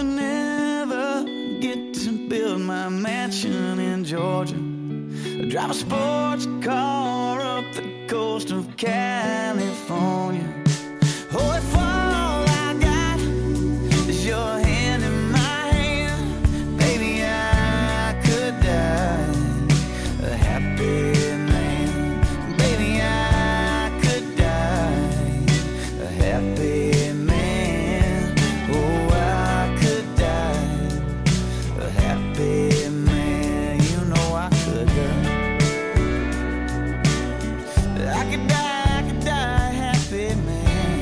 I never get to build my mansion in Georgia, I drive a sports car up the coast of California. Oh, if all I got is your hand in my hand, baby, I could die a happy man. Baby, I could die a happy man. Oh, I could die a happy man. You know I could die. I could die a happy man.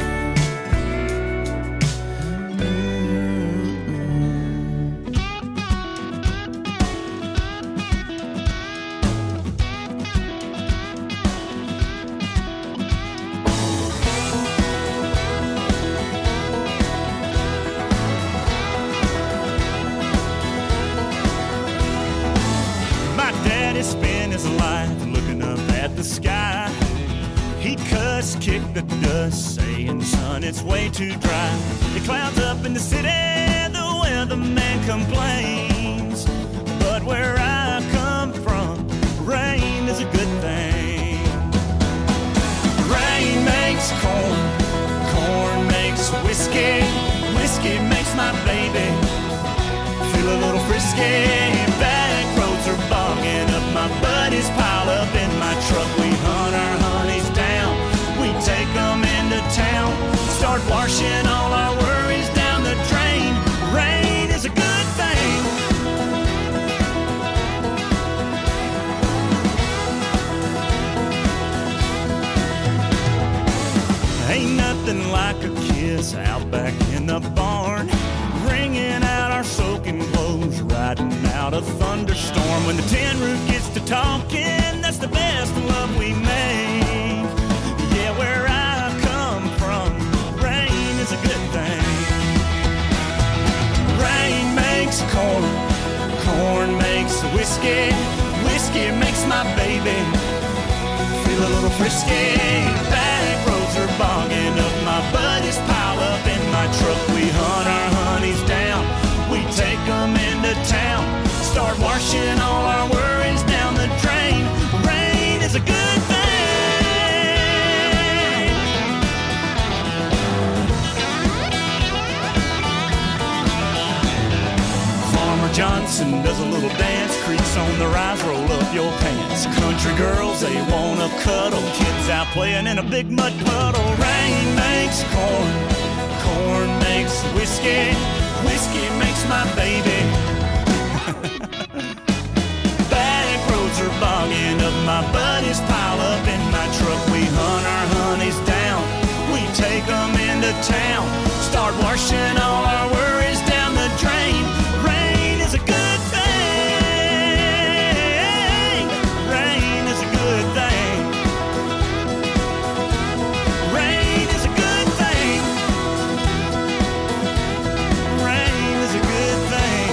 My daddy spent his life looking up at the sky. He cussed, kicked the dust, saying, son, it's way too dry. It clouds up in the city, the weatherman complains. But where I come from, rain is a good thing. Rain makes corn, corn makes whiskey, whiskey makes my baby feel a little frisky. Back roads are bogging up, my buddies pile up in my truck. We hunt our honeys down, we take them into town, start washing all our worries down the drain. Rain is a good thing. Ain't nothing like a kiss out back in the barn, wringing out our soaking clothes, riding out a thunderstorm. When the tin roof gets to talking, that's the best love we make. Yeah, where I come from, rain is a good thing. Rain makes corn, corn makes whiskey, whiskey makes my baby feel a little frisky. Back roads are bogging up, my buddies pile up in my truck. We hunt our honeys down, we take them into town, start washing all our worries down the drain. Rain is a good thing. Farmer Johnson does a little dance, creaks on the rise, roll up your pants. Country girls, they wanna cuddle, kids out playing in a big mud puddle. Rain makes corn, corn makes whiskey, whiskey makes my baby. Back roads are bogging up, my buddies pile up in my truck. We hunt our honeys down, we take them into town, start washing all our worries down the drain. Rain is a good thing. Rain is a good thing. Rain is a good thing. Rain is a good thing.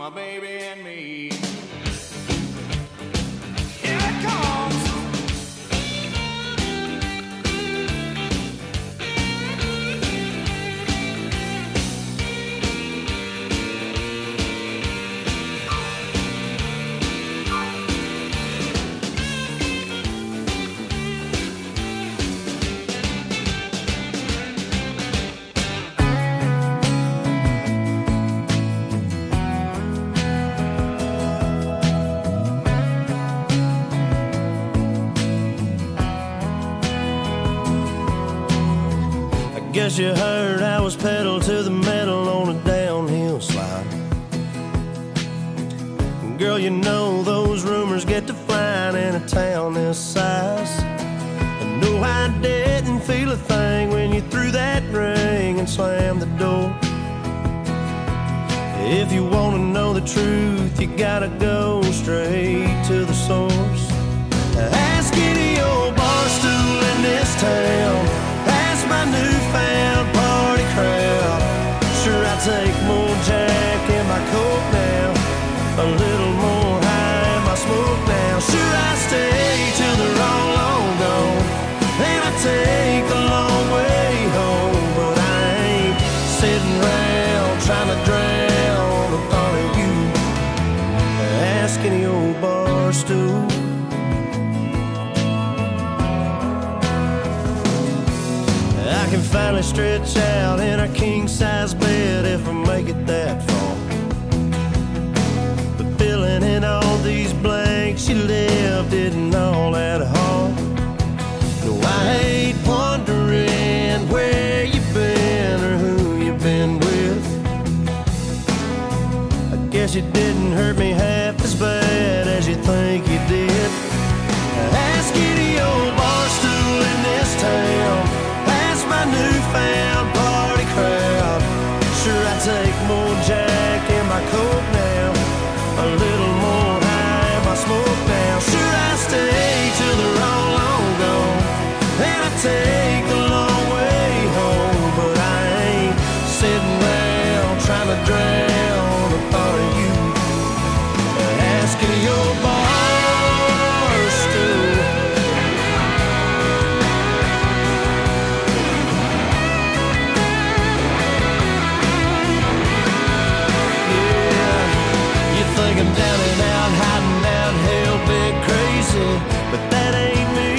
my baby and me. Here it comes. Guess you heard I was pedal to the metal on a downhill slide. Girl, you know those rumors get to flying in a town this size. And no, I didn't feel a thing when you threw that ring and slammed the door. If you want to know the truth, you gotta go straight to the source. Ask any old bar stool in this town, my newfound party crowd. Sure, I take more Jack in my coke now, a little more high in my smoke now. Sure, I stay till they're all gone, and I take the long way home. But I ain't sitting around trying to drown the thought of you. Ask any old bar stool. I can finally stretch out in a king-size bed if I make it that far. But filling in all these blanks you left isn't all that hard. No, I hate wondering where you've been or who you've been with. I guess you didn't hurt me half as bad as you think you did. Ask any old bar stool in this town, my newfound party crowd. Sure, I take more Jack in my coke now, a little more high in my smoke now. Sure, I stay till they're all gone, and I take the long way home. But I ain't sitting around trying to drown the thought of you. Asking your bar stool. Think I'm down and out, hiding out, hell bit crazy, but that ain't me,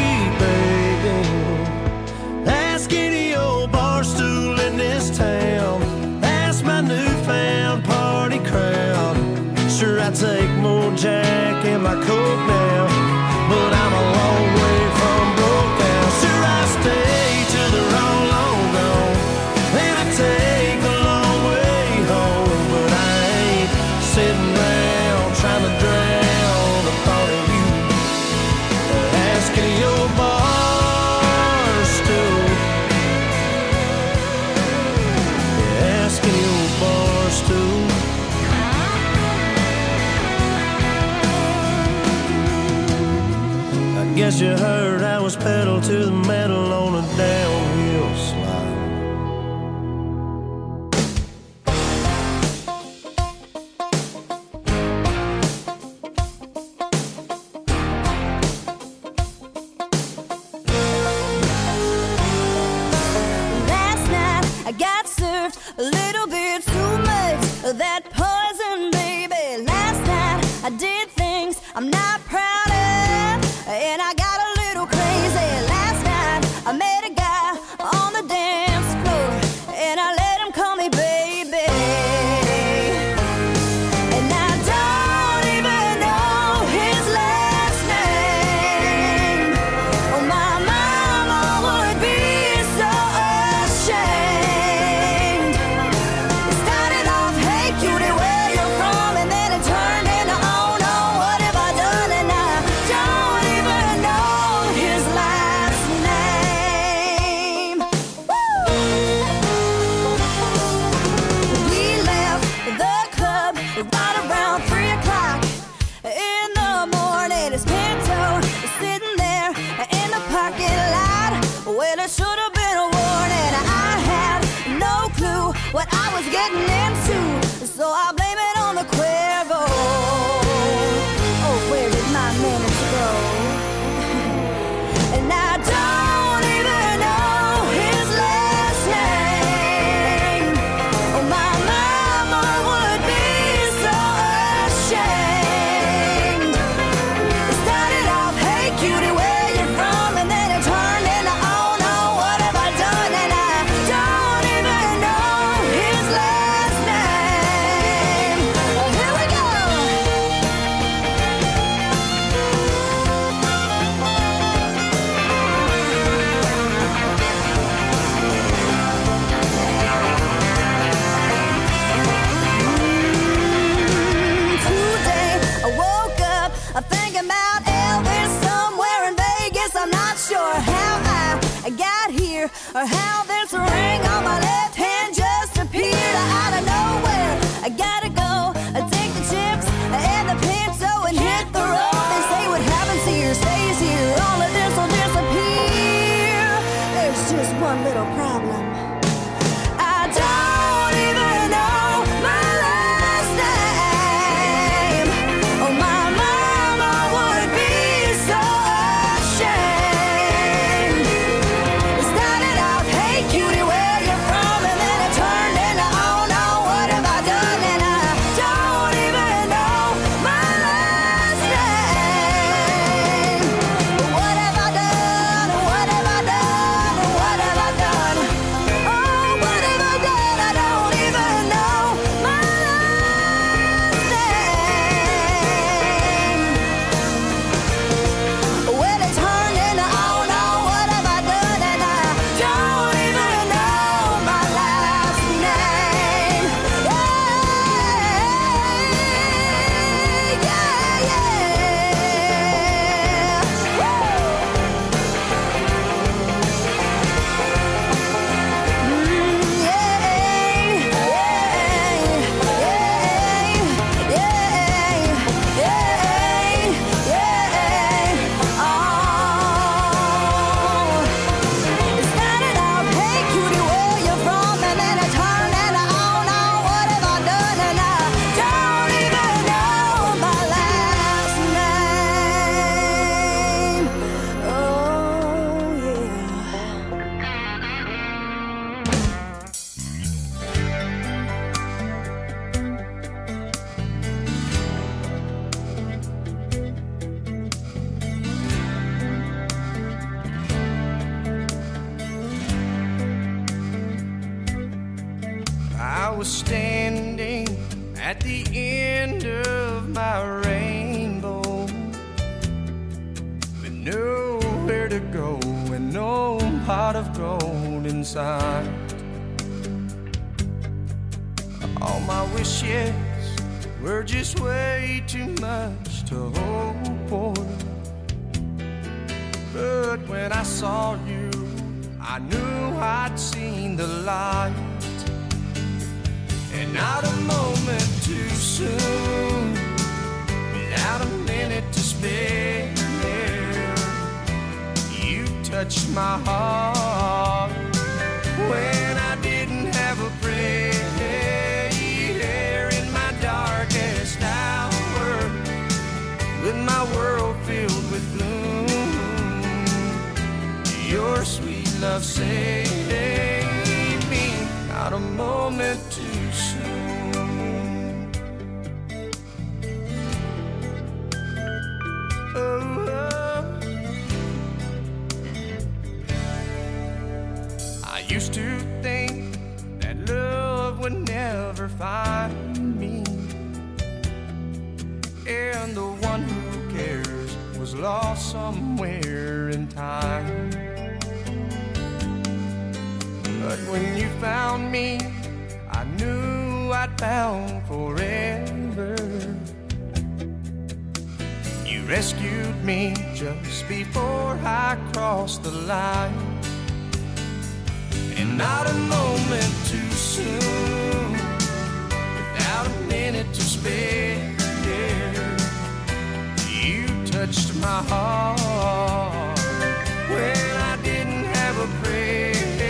baby. Ask any old bar stool in this town, ask my newfound party crowd. Sure, I take more Jack in my coke now, but I'm a long way from broke now. Sure, I stay till they're all gone, and I take the long way home. But I ain't sitting around trying to drown the thought of you. Asking your bar stool. Asking your bar stool. I guess you heard I was pedal to the metal on a downhill slide. A little bit too much of that poison, baby. Last night I did things I'm not proud of, and I got a little crazy. Last night I met a guy on the dance floor, and I let him call me baby. And I don't even know his last name. Oh, my mama would be so ashamed. Started off, hey cutie, where you from? And then it turned into, oh no, what have I done? And I or how this ring on my left hand just appeared out of nowhere. I gotta go, take the chips and the pencil and hit the road. They say what happens here stays here, all of this will disappear. There's just one little problem. I don't even know my last name. Oh, my mama would be so ashamed. It started out, hey cutie, where you from? And then it turned into, oh no, what have I done? And I don't even know my last name. What have I done? What have I done? What have I done? Oh, what have I done? I don't even know my last name. Well, it turned into, oh no, what have I done? And I don't even know my last name. It started out, hey cutie, where you from? And then it turned into, oh no, what have I done? And I don't even know my last name. Oh yeah. I was standing at the end of my rainbow with nowhere to go and no pot of gold inside. All my wishes were just way too much to hope for. But when I saw you, I knew I'd seen the light. And not a moment too soon, without a minute to spare, you touched my heart when I didn't have a prayer. In my darkest hour, with my world filled with gloom, your sweet love saved me. Not a moment too soon. Oh, I used to think that love would never find me, and the one who cares was lost somewhere in time. But when you found me, I knew I'd found forever. You rescued me just before I crossed the line. And not a moment too soon, without a minute to spare, you touched my heart when I didn't have a prayer.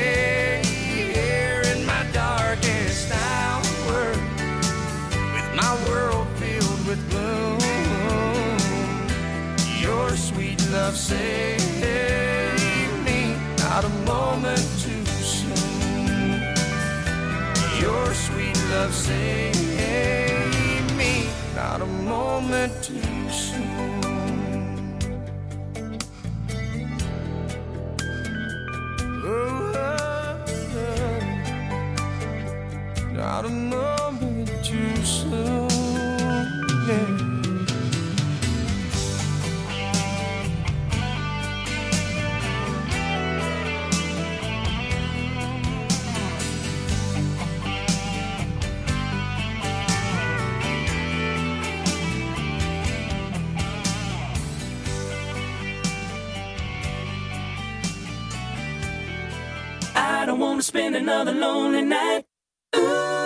In my darkest hour, with my world filled with gloom, your sweet love saved me. Not a moment too soon, your sweet love saved me. Not a moment too soon. Not a moment too soon, yeah. wanna spend another lonely night. Ooh.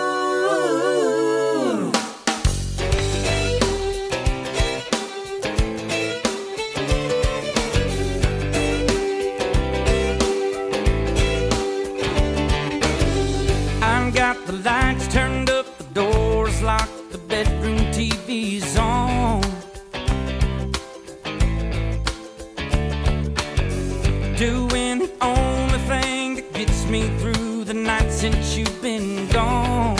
I've got the lights turned up, the doors locked, the bedroom TV's on. Doing the only thing that gets me through the night since you've been gone.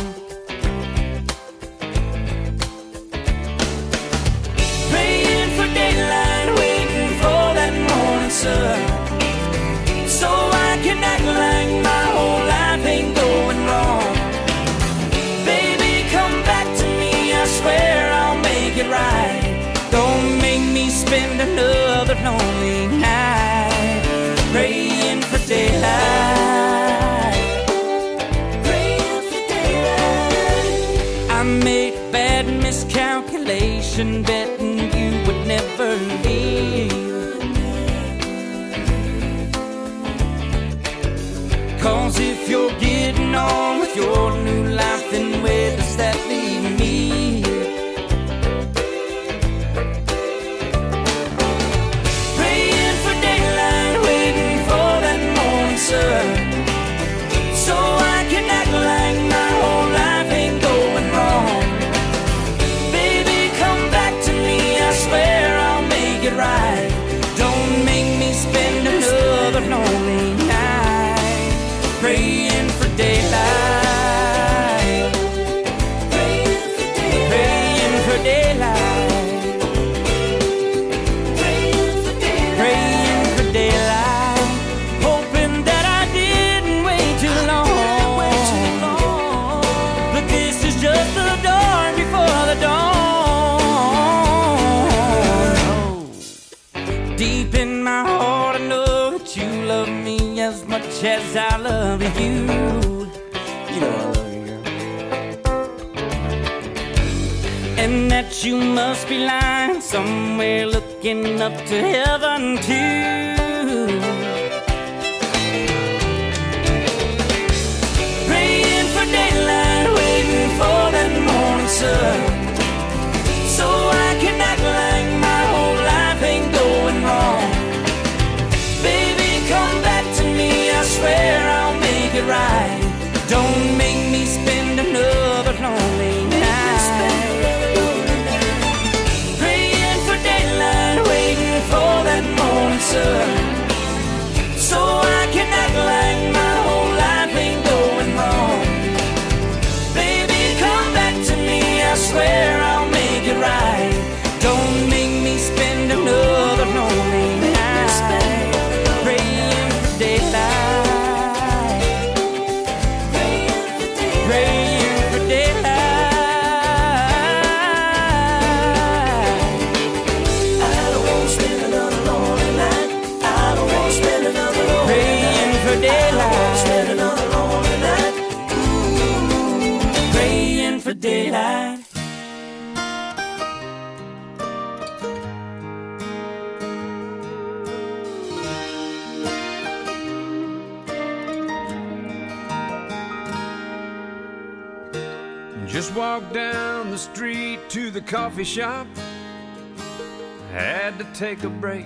Praying for daylight, waiting for that morning sun, so I can act like my whole life ain't going wrong. Baby, come back to me, I swear I'll make it right. Don't make me spend another lonely night praying for daylight, praying for daylight. I made a bad miscalculation, betting you would never leave. 'Cause if you're getting on with your new life, then where does that leave me? Praying for daylight, waiting for that morning sun, so I can act like my whole life ain't going wrong. Baby, come back to me, I swear I'll make it right. Don't make me spend another lonely night praying for daylight, praying for daylight, praying for daylight, praying for daylight, praying for daylight, hoping that I didn't wait too long. But this is just the dawn before the dawn. Deep in my heart I know that you love me as much as I love you. You know I love you, girl. And that you must be lying somewhere looking up to heaven too. Praying for daylight, waiting for that morning sun, so I can act like my whole life ain't going wrong. Baby, come back to me, I swear I'll make it right. Don't make me spend another lonely night praying for daylight, waiting for that morning sun, so I can act like my whole life ain't going wrong. Baby, come back to me, I swear I'll make it right. Don't make me spend another lonely night praying for daylight, praying for daylight. I don't wanna spend another lonely night. I don't wanna spend another lonely night. Praying for daylight, Spend another lonely night. praying for daylight. Just walked down the street to the coffee shop. Had to take a break.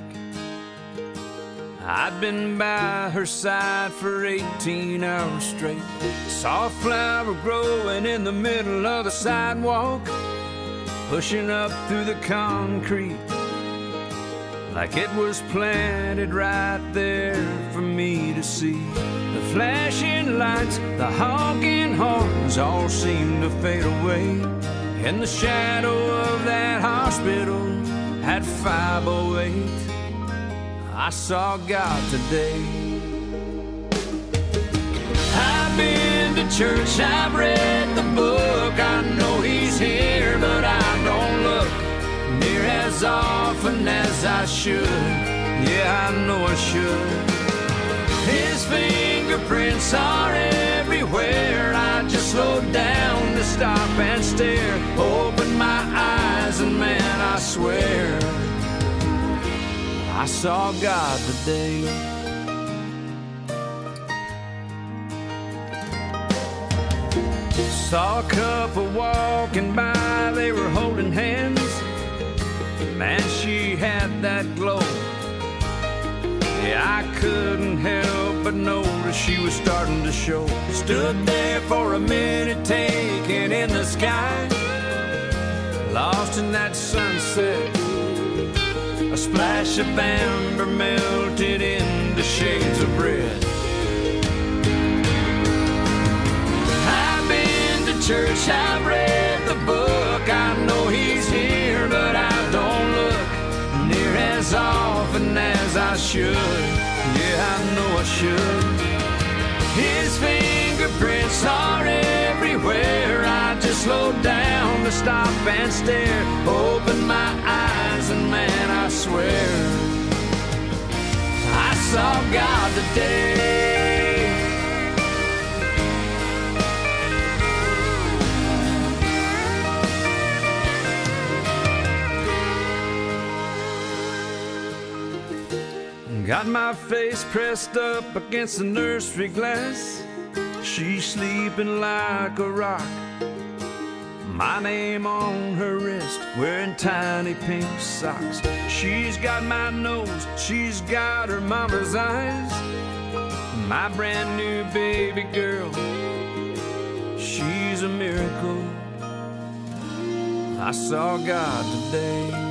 I'd been by her side for 18 hours straight. Saw a flower growing in the middle of the sidewalk, pushing up through the concrete like it was planted right there for me to see. The flashing lights, the honking horns all seemed to fade away. In the shadow of that hospital at 508, I saw God today. I've been to church, I've read the book, I know He's here, but I don't look near as often as I should. Yeah, I know I should. His fingerprints are everywhere. I just slowed down to stop and stare. Opened my eyes and man, I swear I saw God today. Saw a couple walking by, they were holding hands. Man, she had that glow. Yeah, I couldn't help but notice she was starting to show. Stood there for a minute, taking in the sky, lost in that sunset. A splash of amber melted into shades of red. I've been to church, I've read the book. I know he's here, but I don't look near as often as I should. Yeah, I know I should. His fingerprints are everywhere. I just slowed down to stop and stare. Open my eyes and man, I swear I saw God today. Got my face pressed up against the nursery glass. She's sleeping like a rock. My name on her wrist, wearing tiny pink socks. She's got my nose, she's got her mama's eyes. My brand new baby girl, she's a miracle. I saw God today.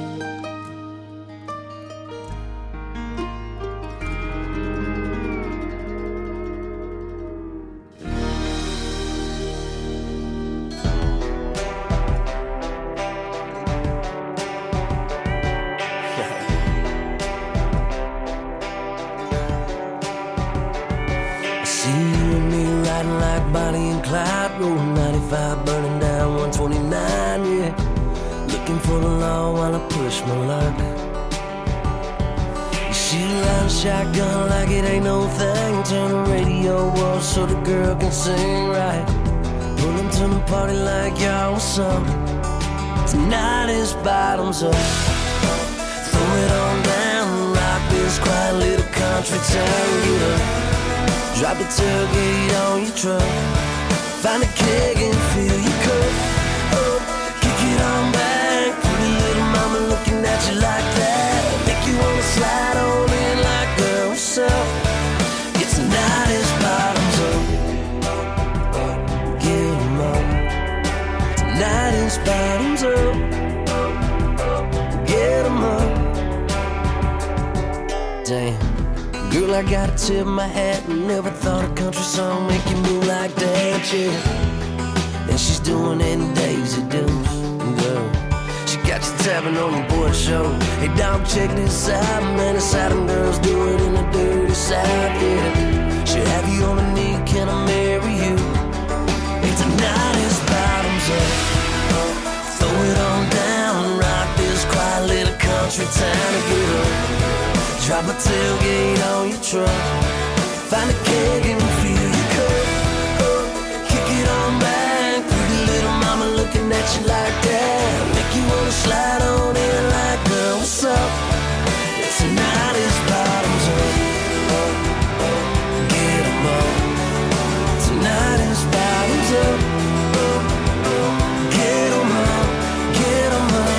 Rolling 95, burning down 129, yeah. Looking for the law while I push my luck. You shoot a loud shotgun like it ain't no thing. Turn the radio off so the girl can sing right. Pull them to the party like y'all, what's up? Tonight is bottoms up. Throw it on down, rock this quiet little country town. Get up, drop the tailgate on your truck. Find a keg and fill your cup up. Kick it on back. Pretty little mama looking at you like that. Make you wanna slide on in like, girl, what's up? It's tonight is bottoms up. Get 'em up. Tonight is bottoms up. Get 'em up. Damn. Girl, I gotta tip my hat. Never thought a country song make you move like that, yeah. And she's doing it in Daisy Dukes, girl. She got you tapping on your boy show. Hey, dog, check this out, man. It's how them girls do it in the dirty South, yeah. She'll have you on a knee, can I marry you? Hey, tonight is bottoms up. Throw it on down, rock this quiet little country town to get up. Drop a tailgate on your truck. Find a keg and fill your cup up. Kick it on back. Pretty little mama looking at you like that. Make you wanna slide on in like, girl, what's up? Tonight is bottoms up. Get 'em up. Tonight is bottoms up. Get 'em up. Get 'em up.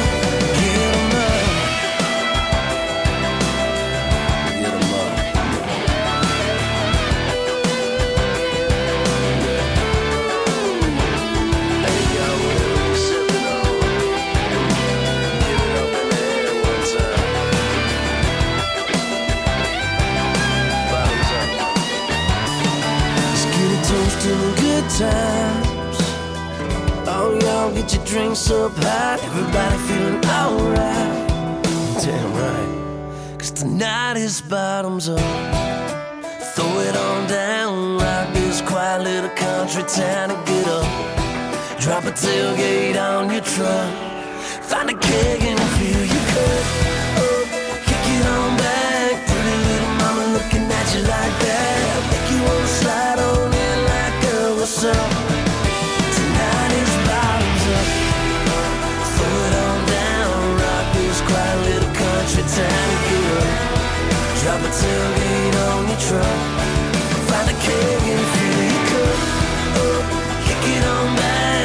Good times. Oh, y'all get your drinks up high. Everybody feeling alright. Damn right. 'Cause tonight is bottoms up. Throw it on down. Rock this quiet little country town and get up. Drop a tailgate on your truck. Find a keg and fill your cup up. Kick it on back. Pretty little mama looking at you like that. Make you wanna slide on in like, girl, what's up? Tonight is bottoms up. Throw it on down. Rock this quiet little country town and get up. Drop a tailgate on your truck. Find a keg and fill your cup up. Kick it on back.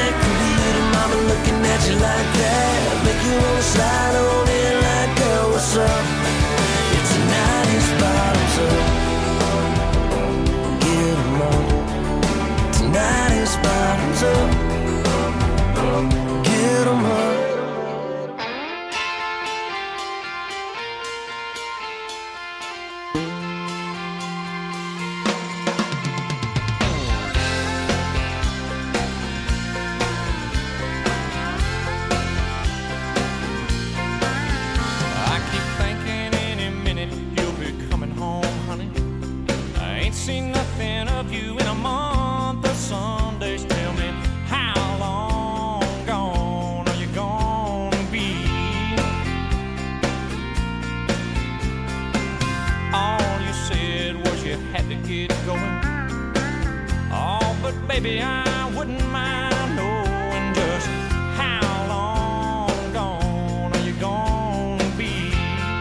Baby, I wouldn't mind knowing just how long gone are you gonna be?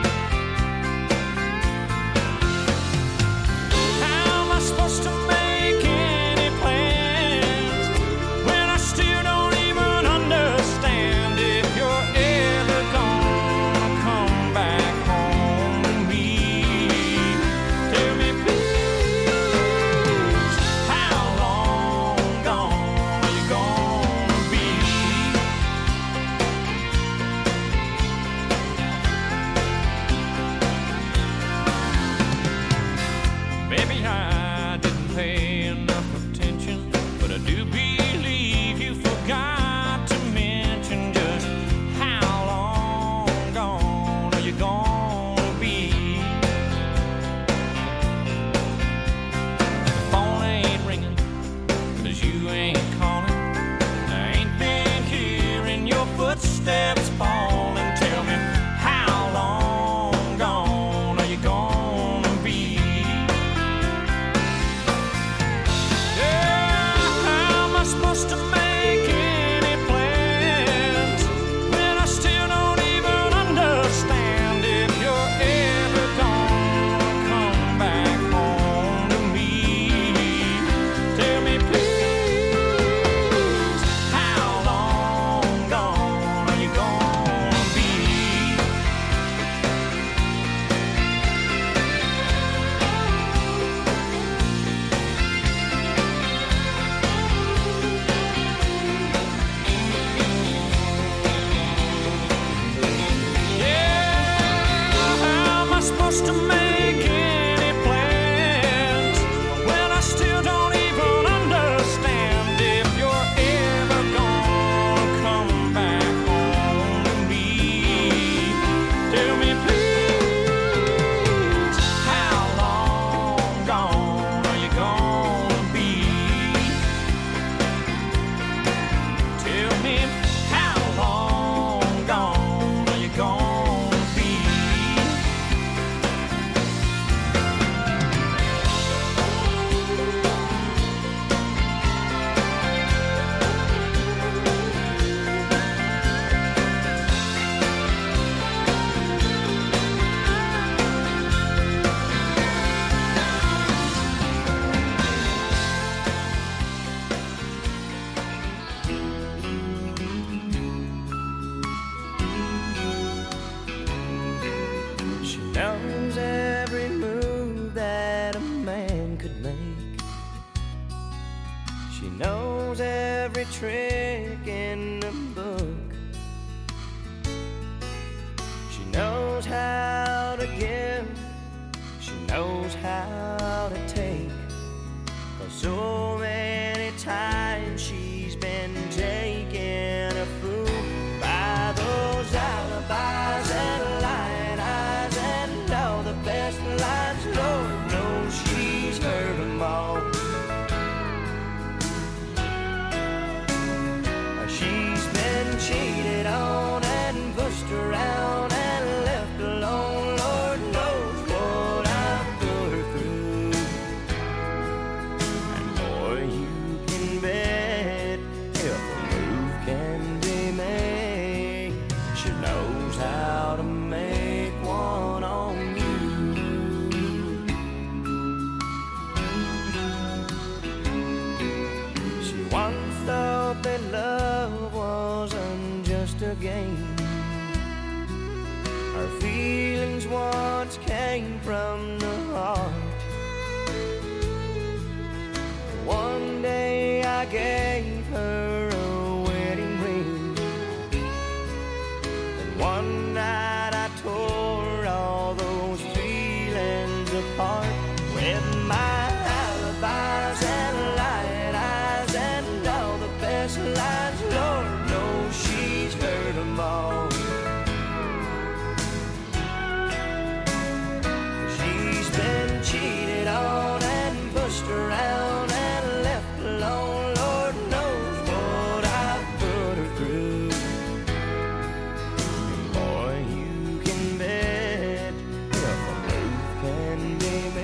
How am I supposed to make any plans when I still don't even understand if you're ever gonna come back home to me? Tell me, please, how long gone are you gonna be? Baby, I didn't pay enough attention, but I do believe you forgot to mention just how long gone are you gonna be? The phone ain't ringing, 'cause you ain't calling. I ain't been hearing your footsteps falling. Tell me, how long gone are you gonna be? Yeah, how am I supposed to make any plans when I still don't even understand if you're ever gonna come back home to me? Tell me, please, how long gone are you gonna be? Yeah, how am I supposed to make any plans when I still don't even understand if you're ever gonna come back home to me? Tell me, please, how long gone are you gonna be? Tell me, how long gone are you gonna be? She knows every move that a man could make. She knows every trick in the book. She knows how to give. She knows how to take. 'Cause so many times she's been taken a fool by those alibis and lying eyes and all the best lines. Lord knows she's heard them all. She's been cheated on and pushed around and left alone. Lord knows what I've put her through. And boy, you can bet if a move can be made, she knows how to make one on you. She once thought that love wasn't just a game. Her feelings once came from the heart. One day I gave her a wedding ring, and one night I tore all those feelings apart with my alibis and lying eyes and all the best lines. Lord knows she's heard them all. She's been cheated on and pushed around and left alone. Lord knows what I've put her through. And boy, you can bet if a move can be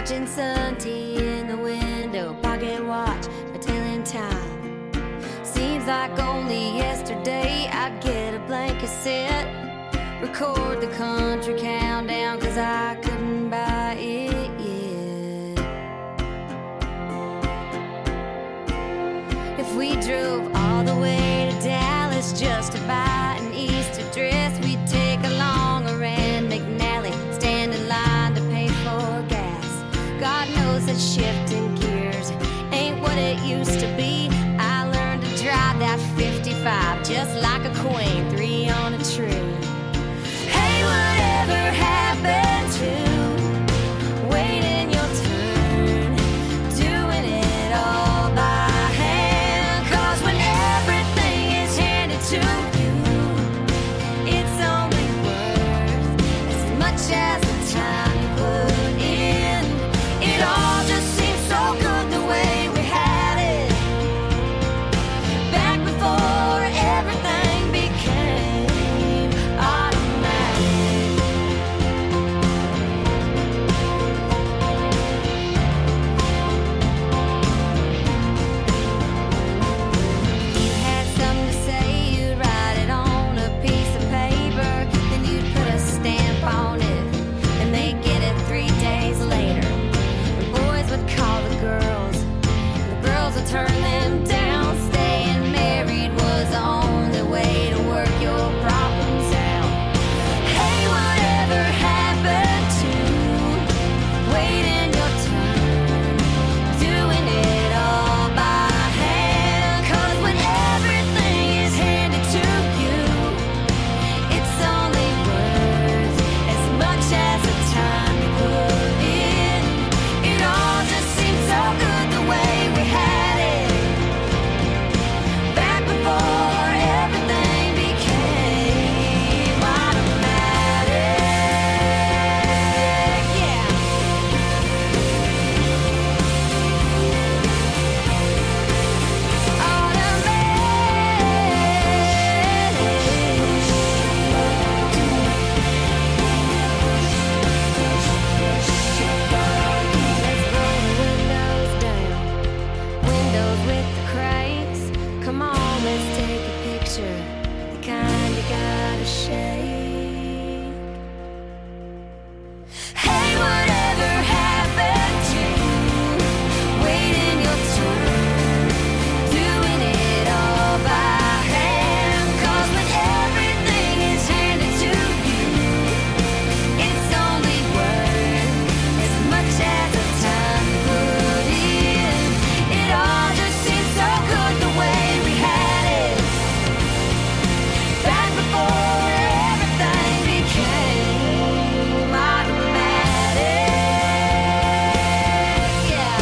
watching sun tea in the window, pocket watch for telling time. Seems like only yesterday I'd get a blank cassette, record the country countdown, cause I couldn't buy it yet. If we drove all the way to Dallas just to buy an Easter dress, we'd take along a Rand McNally, stand in line to pay for gas. God knows that shifting gears ain't what it used to be. I learned to drive that 55 just like a queen, 3 on a tree. Hey, whatever happened to waiting your turn, doing it all by hand? Cause when everything is handed to you, it's only worth as much as the time you put in. It all just seems so good the way we had it back before everything became automatic. You had something to say, you'd write it on a piece of paper, then you'd put a stamp on it, and they'd get it 3 days later. The boys would call the girls, and the girls would turn them down. Staying married was the only way to work your problems out. Hey, whatever happened to waiting your turn, doing it all by hand? Cause when everything is handed to you, it's only worth as much as the time you put in. It all just seems so good the way we had it back before everything became automatic. Yeah. Let's roll the windows down, windows with the cranks. Come on, let's take a picture, the kind you gotta shake. Hey, whatever happened to waiting your turn, doing it all by hand? Cause when everything is handed to you, it's only worth as much as the time you put in. It all just seems so good the way we had it back before everything became automatic. Yeah.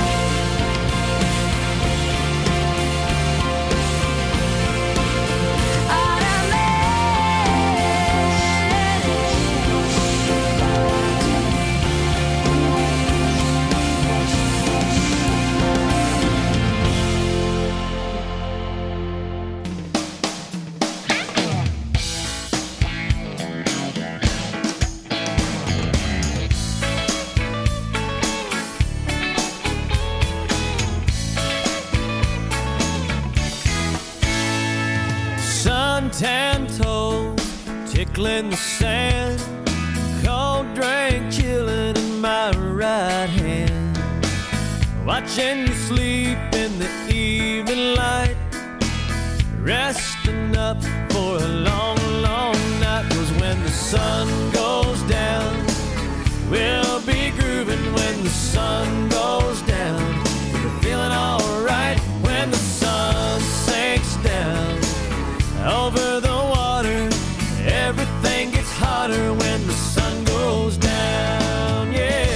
Suntan toes tickling the sand, cold drink chilling in my right hand, watching you sleep in the evening light, resting up for a long, long night. 'Cause when the sun goes down, we'll be grooving. When the sun goes down, we're feeling alright. When the sun sinks down over the water, everything gets hotter when the sun goes down, yeah.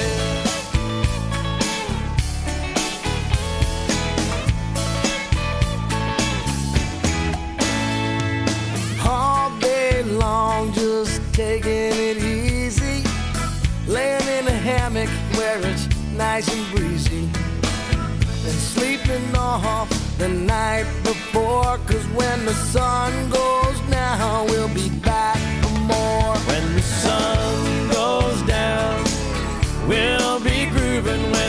All day long, just taking it easy, laying in a hammock where it's nice and breezy, and sleeping off the night before. 'Cause when the sun goes down, we'll be back for more. When the sun goes down, we'll be grooving. When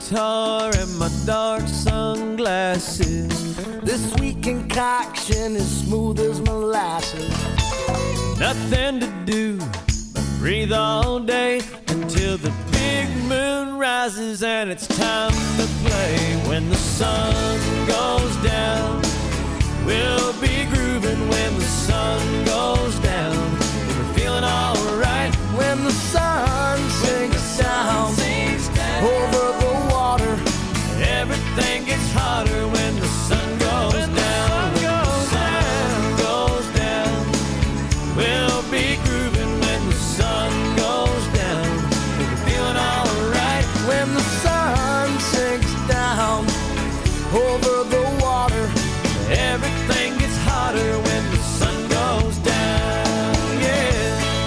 guitar and my dark sunglasses. This sweet concoction is smooth as molasses. Nothing to do but breathe all day until the big moon rises and it's time to play. When the sun goes down, we'll be grooving. When the sun goes down, we're feeling alright. When the sun sinks down over the water, everything gets hotter. When the sun goes down, when the sun goes down, we'll be grooving. When the sun goes down, we're feeling alright. When the sun sinks down over the water, everything gets hotter. When the sun goes down, yeah.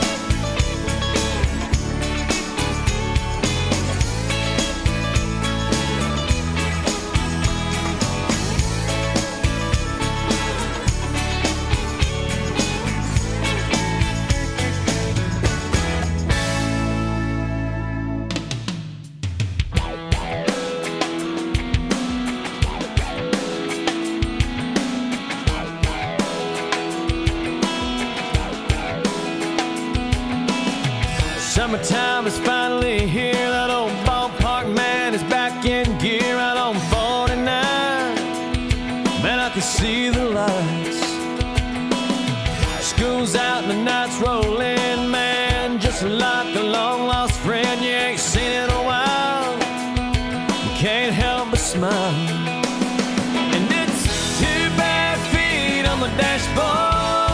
Summertime is finally here. That old ballpark man is back in gear out on 49. Man, I can see the lights. School's out and the nights roll in, man. Just like a long lost friend you ain't seen in a while. You can't help but smile. And it's 2 bare feet on the dashboard.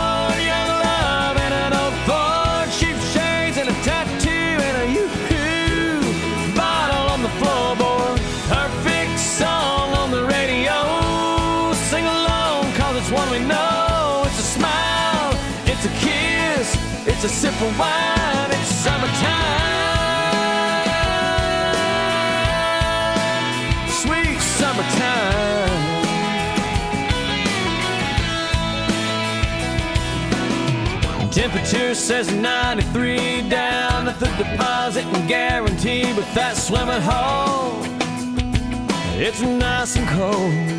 One we know, it's a smile, it's a kiss, it's a sip of wine, it's summertime, sweet summertime. Temperature says 93 down at the deposit and guarantee, but that swimming hole, it's nice and cold.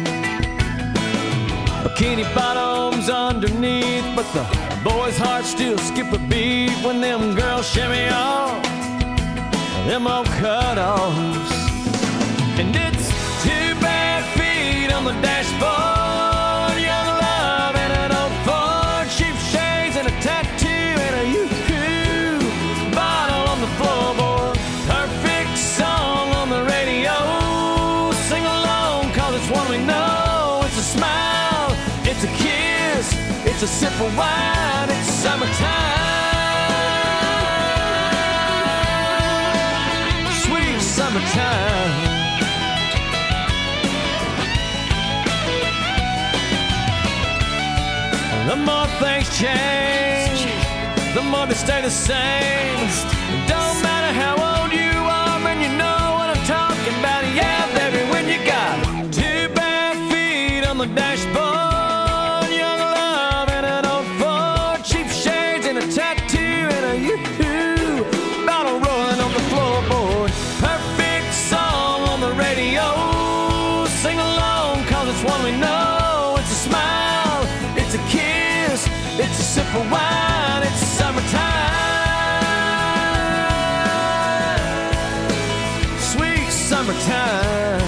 Bikini bottoms underneath, but the boys' hearts still skip a beat when them girls shimmy off them old cut-offs. And it's 2 bare feet on the dashboard, young love and an old Ford, cheap shades and a tattoo and a yoo-hoo bottle on the floorboard. Perfect song on the radio, sing along 'cause it's one we know. It's a smile, it's a kiss, it's a sip of wine, it's summertime, sweet summertime. The more things change, the more they stay the same. It don't matter how old you are, man, you know what I'm talking about. Yeah, baby, when you got 2 bare feet on the dashboard, young love and an old Ford, cheap shades and a tattoo and a yoo-hoo bottle rolling on the floorboard. Perfect song on the radio, sing along 'cause it's one we know. It's a smile, it's a kiss, it's a sip of wine, it's summertime, sweet summertime.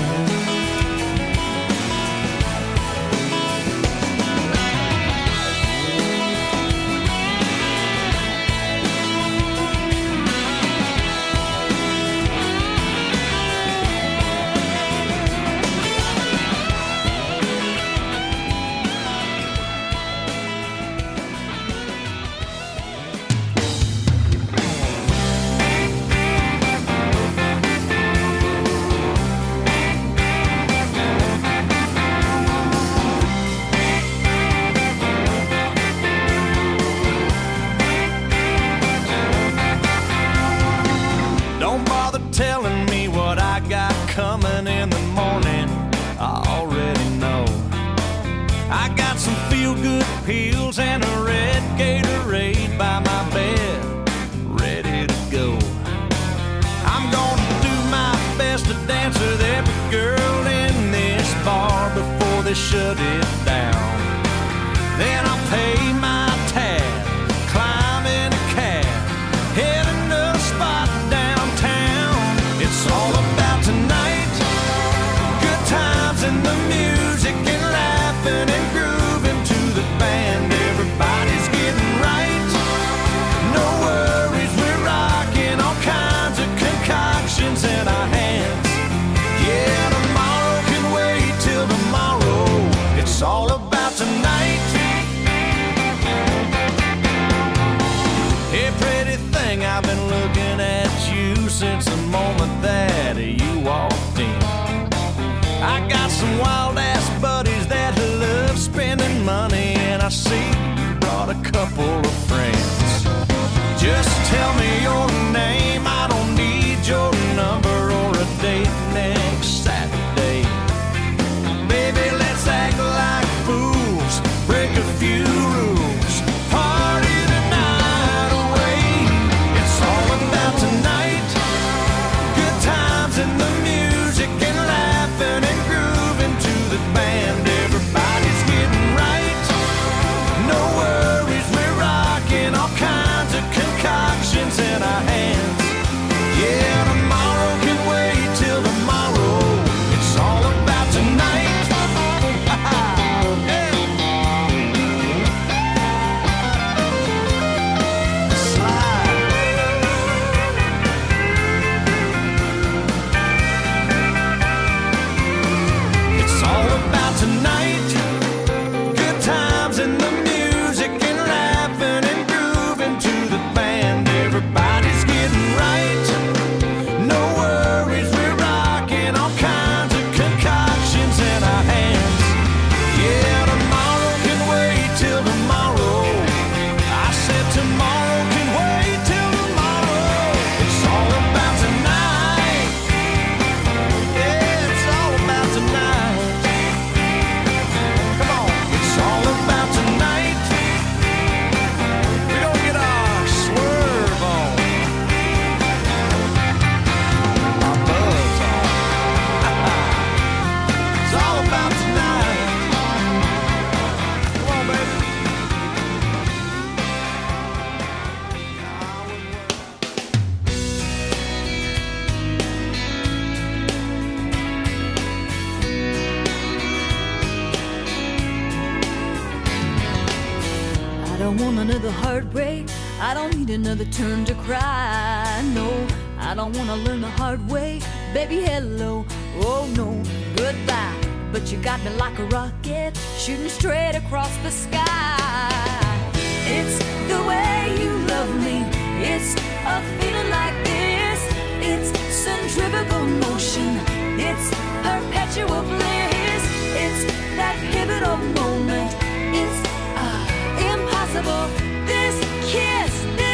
Coming in the morning, I already know. I got some feel-good pills and a red Gatorade by my bed, ready to go. I'm gonna do my best to dance with down. Then I'll pay my tab, climb in a cab, heading to a spot downtown. It's all about tonight, good times and the music and laughing and grooving to the band. Everybody's getting right, no worries, we're rocking all kinds of concoctions in our hands. Yeah, tomorrow can wait till tomorrow. It's all about tonight. Hey, pretty thing, I've been looking at you since the moment that you walked in. I got some wild-ass buddies that love spending money, and I see you brought a couple of friends. Just tell me your name, I don't need your number or a date next Saturday. Baby, let's act like fools, break a few rules, party the night away. It's all about tonight, good times and the music and laughing and grooving to the band. Everybody's getting right, no worries, we're rocking all kinds of concoctions in our hands. Yeah, tomorrow can wait till tomorrow. It's all about tonight. It's all about tonight, good times and the music and laughing and grooving to the band. Everybody's getting right, no worries, we're rocking all kinds of concoctions in our hands. Yeah, tomorrow can wait till tomorrow. I said tomorrow can wait till tomorrow. It's all about tonight. Yeah, it's all about tonight. Come on, it's all about tonight. We're gonna get our swerve on, our buzz on. It's all about tonight. Come on, baby. I don't want another heartbreak. I don't need another turn to cry. No, I don't want to learn the hard way. Baby, hello. Oh, no, goodbye. But you got me like a rocket, shooting straight across the sky. It's the way you love me. It's a feeling like this. It's centrifugal motion. It's perpetual bliss. It's that pivotal moment. It's impossible. This kiss,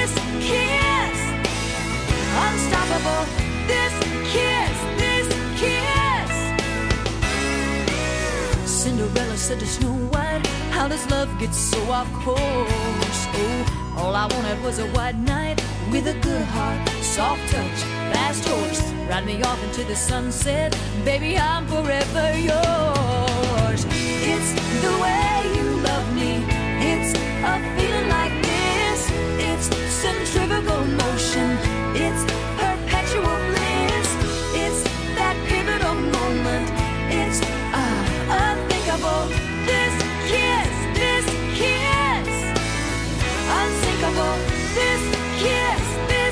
unstoppable. This kiss. Cinderella said to Snow White, how does love get so off course? Oh, all I wanted was a white knight with a good heart, soft touch, fast horse. Ride me off into the sunset, baby, I'm forever yours. It's the way you love me. It's a feeling like this. It's centrifugal motion. It's perpetual bliss. It's that pivotal moment. It's unthinkable. This kiss, unsinkable. This kiss.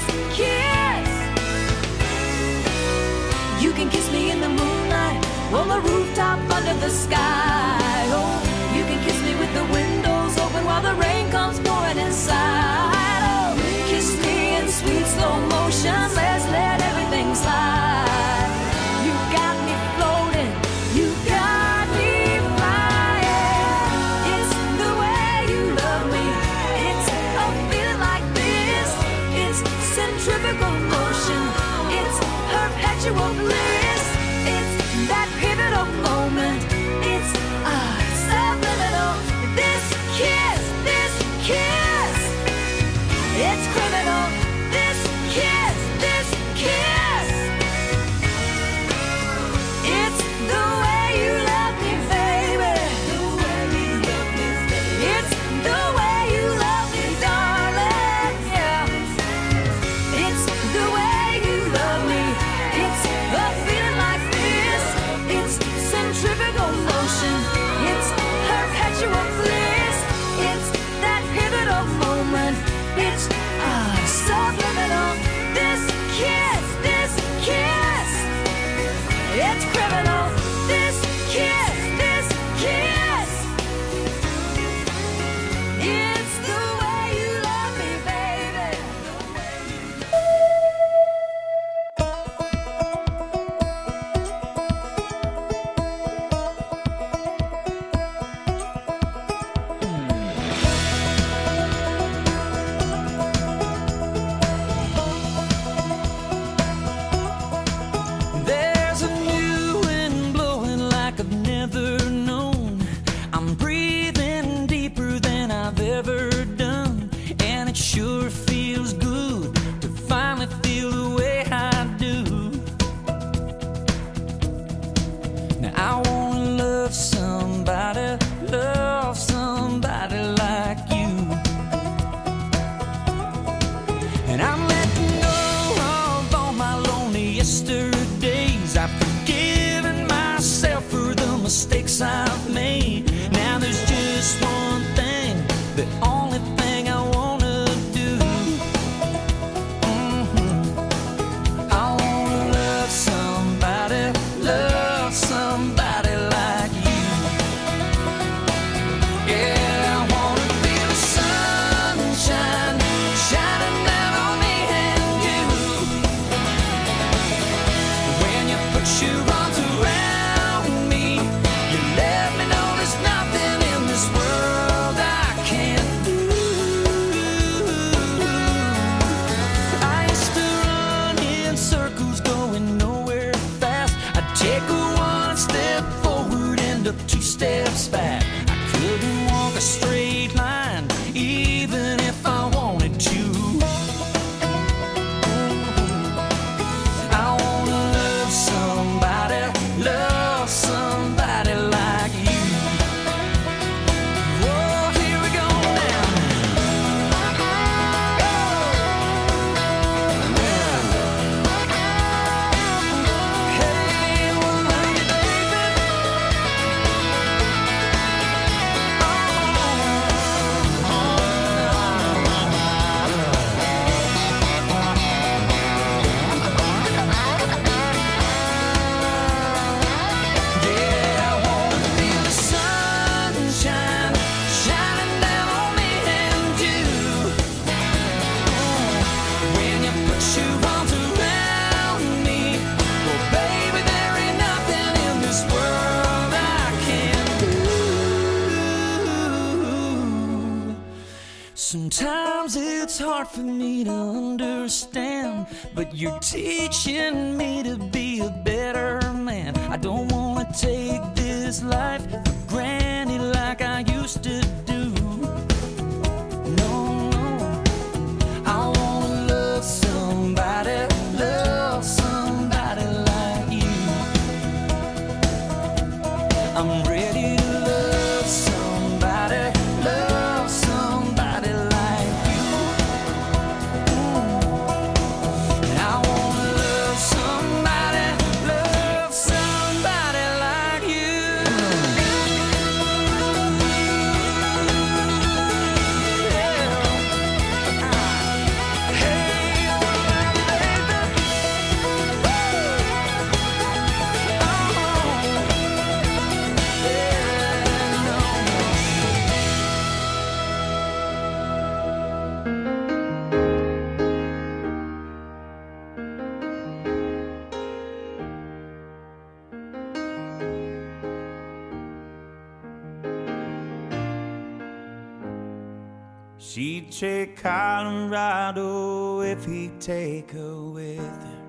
You can kiss me in the moonlight, on the rooftop under the sky. Oh, you can kiss me with the windows open while the rain comes pouring inside. Oh, kiss me in sweet slow motion. Let's let everything slide. You got me floating. You got me flying. It's the way you love me. It's a feeling like this. It's centrifugal motion. It's perpetual bliss. It's that pivotal moment. It's a straight line, even if I wanted to. I wanna love somebody like you. Oh, here we go now. Hey, well, love you, baby. Yeah, I wanna feel the sunshine shining down on me and you. When you put your arms around me, well, baby, there ain't nothing in this world I can't do. Sometimes it's hard for me to understand, but you're teaching me to be a better man. I don't wanna take this life for granted like I used to do. No, no. I wanna love somebody like you. I'm ready to love somebody like you. I wanna love somebody like you. She'd take Colorado if he'd take her with him.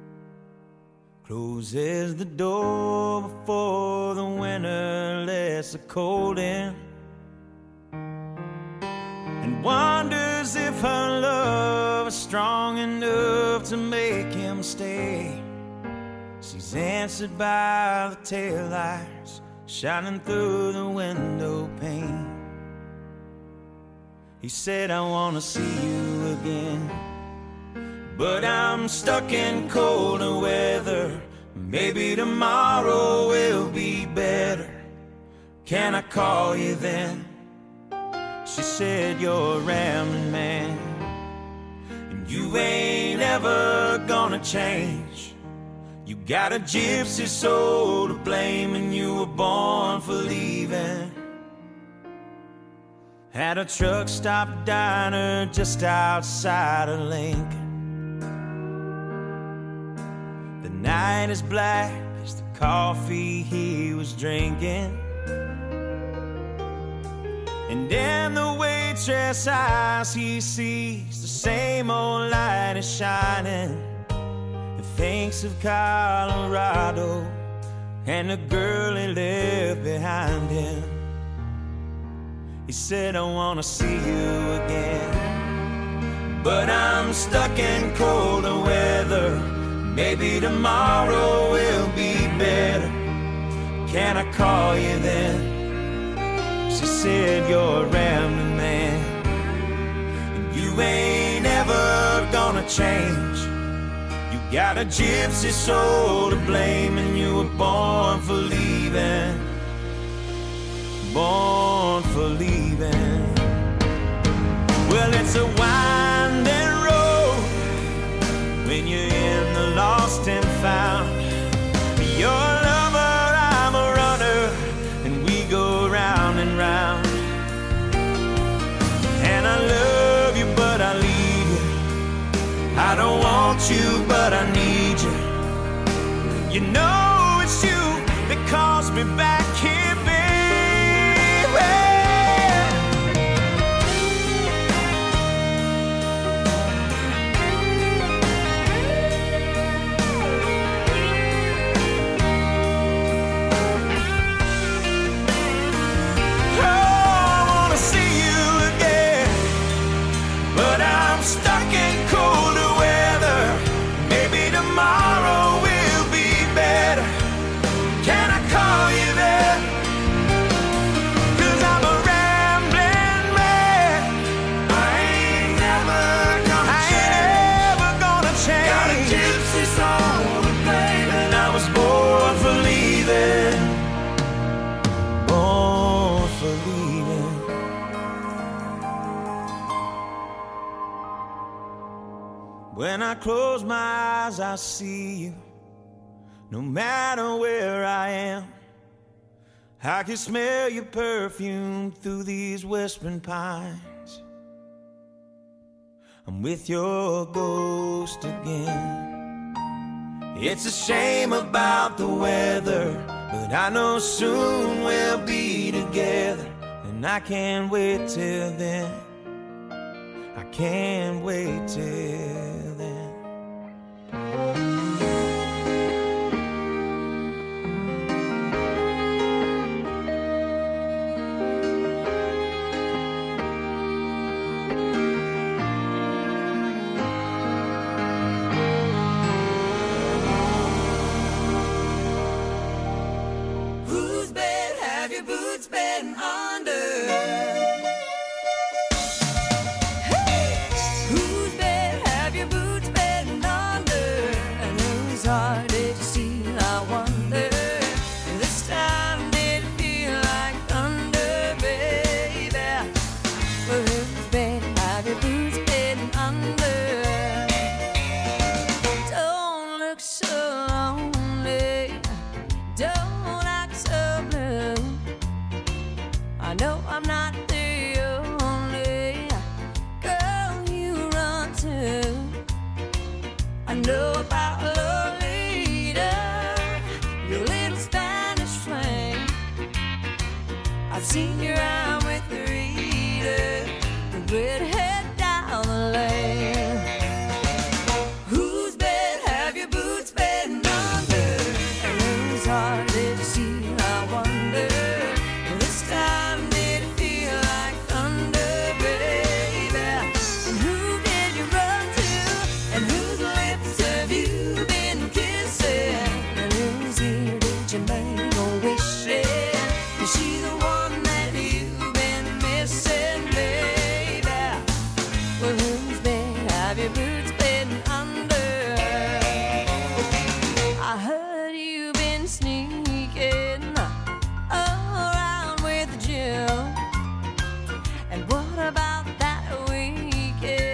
Closes the door before the winter lets the cold in, and wonders if her love is strong enough to make him stay. She's answered by the taillights shining through the window pane. He said, I wanna see you again, but I'm stuck in colder weather. Maybe tomorrow will be better. Can I call you then? She said, you're a rambling man, and you ain't ever gonna change. You got a gypsy soul to blame, and you were born for leaving. At a truck stop diner just outside of Lincoln. The night is black as the coffee he was drinking, and in the waitress' eyes he sees the same old light is shining, and thinks of Colorado and the girl he left behind him. He said, I wanna see you again, but I'm stuck in colder weather. Maybe tomorrow will be better. Can I call you then? She said, you're a rambling man, and you ain't ever gonna change. You got a gypsy soul to blame, and you were born for leaving. Born for leaving. Well, it's a winding road when you're in the lost and found. You're a lover, I'm a runner, and we go round and round. And I love you, but I leave you. I don't want you, but I need you. You know it's you that calls me back here, baby. Oh, I When I close my eyes, I see you. No matter where I am, I can smell your perfume through these whispering pines. I'm with your ghost again. It's a shame about the weather, but I know soon we'll be together. And I can't wait till then. I can't wait till then. Whose bed have your boots been under? Whose bed have your boots been under? And whose heart did you see? I wonder. This time did it feel like thunder, baby? Whose bed have your boots been under? Don't look so lonely. Don't act so blue. I know I'm not the only girl you run to. I know about Lolita, your little Spanish flame. I've seen your eye with Rita, the red